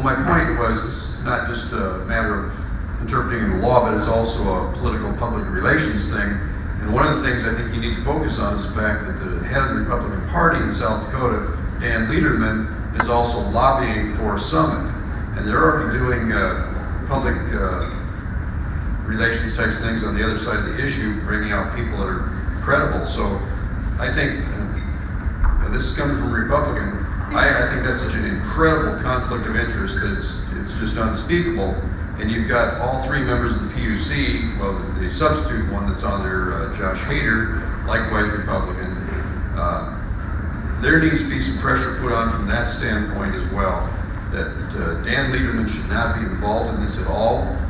my point was, this is not just a matter of interpreting the law, but it's also a political public relations thing. And one of the things I think you need to focus on is the fact that the head of the Republican Party in South Dakota, Dan Lederman, is also lobbying for a summit. And they're already doing public relations types things on the other side of the issue, bringing out people that are credible. So I think, and this is coming from a Republican, I think that's such an incredible conflict of interest that it's just unspeakable. And you've got all three members of the PUC, well, the substitute one that's on there, Josh Hader, likewise Republican. There needs to be some pressure put on from that standpoint as well, that Dan Lederman should not be involved in this at all.